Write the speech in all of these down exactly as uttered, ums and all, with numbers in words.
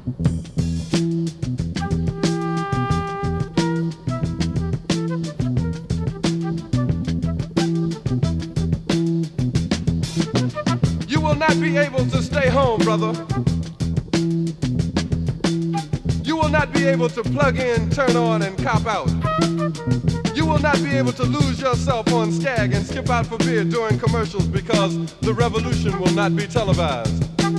You will not be able to stay home, brother. You will not be able to plug in, turn on, and cop out. You will not be able to lose yourself on Skag and skip out for beer during commercials because the revolution will not be televised.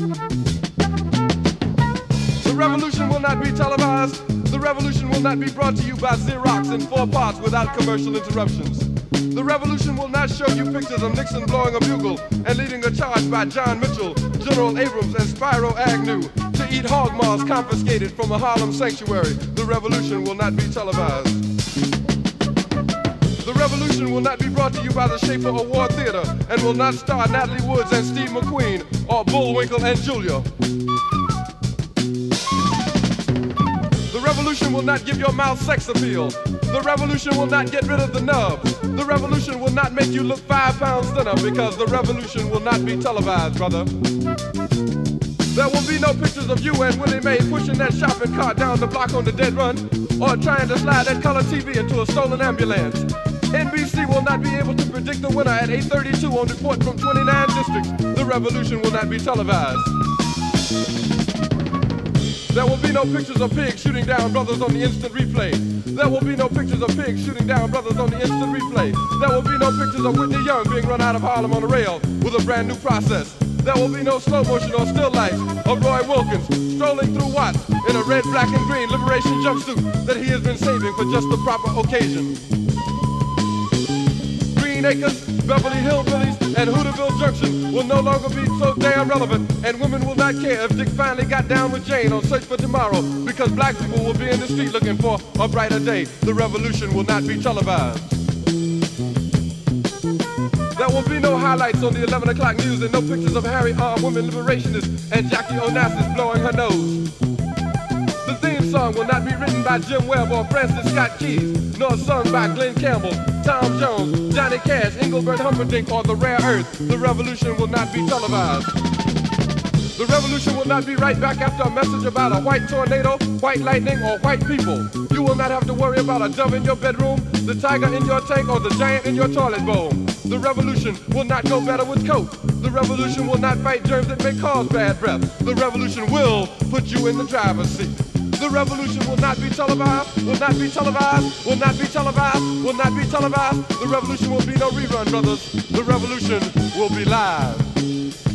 The revolution will not be televised. The revolution will not be brought to you by Xerox in four parts without commercial interruptions. The revolution will not show you pictures of Nixon blowing a bugle and leading a charge by John Mitchell, General Abrams, and Spyro Agnew to eat hog maws confiscated from a Harlem sanctuary. The revolution will not be televised. The revolution will not be brought to you by the Schaefer Award Theater and will not star Natalie Woods and Steve McQueen or Bullwinkle and Julia. The revolution will not give your mouth sex appeal. The revolution will not get rid of the nubs. The revolution will not make you look five pounds thinner because the revolution will not be televised, brother. There will be no pictures of you and Willie Mae pushing that shopping cart down the block on the dead run or trying to slide that color T V into a stolen ambulance. N B C will not be able to predict the winner at eight thirty-two on Report from twenty-nine districts. The revolution will not be televised. There will be no pictures of pigs shooting down brothers on the instant replay. There will be no pictures of pigs shooting down brothers on the instant replay. There will be no pictures of Whitney Young being run out of Harlem on a rail with a brand new process. There will be no slow motion or still life of Roy Wilkins strolling through Watts in a red, black, and green liberation jumpsuit that he has been saving for just the proper occasion. Green Acres, Beverly Hillbillies, and Hooterville Junction will no longer be so damn relevant, and women will not care if Dick finally got down with Jane on Search for Tomorrow, because black people will be in the street looking for a brighter day. The revolution will not be televised. There will be no highlights on the eleven o'clock news and no pictures of Harry armed women liberationists and Jackie Onassis blowing her nose. The theme song will not be written by Jim Webb or Francis Scott Keys, nor sung by Glenn Campbell, Tom Jones, Johnny Cash, Engelbert Humperdinck, or The Rare Earth. The revolution will not be televised. The revolution will not be right back after a message about a white tornado, white lightning, or white people. You will not have to worry about a dove in your bedroom, the tiger in your tank, or the giant in your toilet bowl. The revolution will not go better with Coke. The revolution will not fight germs that may cause bad breath. The revolution will put you in the driver's seat. The revolution will not be televised, will not be televised, will not be televised, will not be televised. The revolution will be no rerun, brothers. The revolution will be live.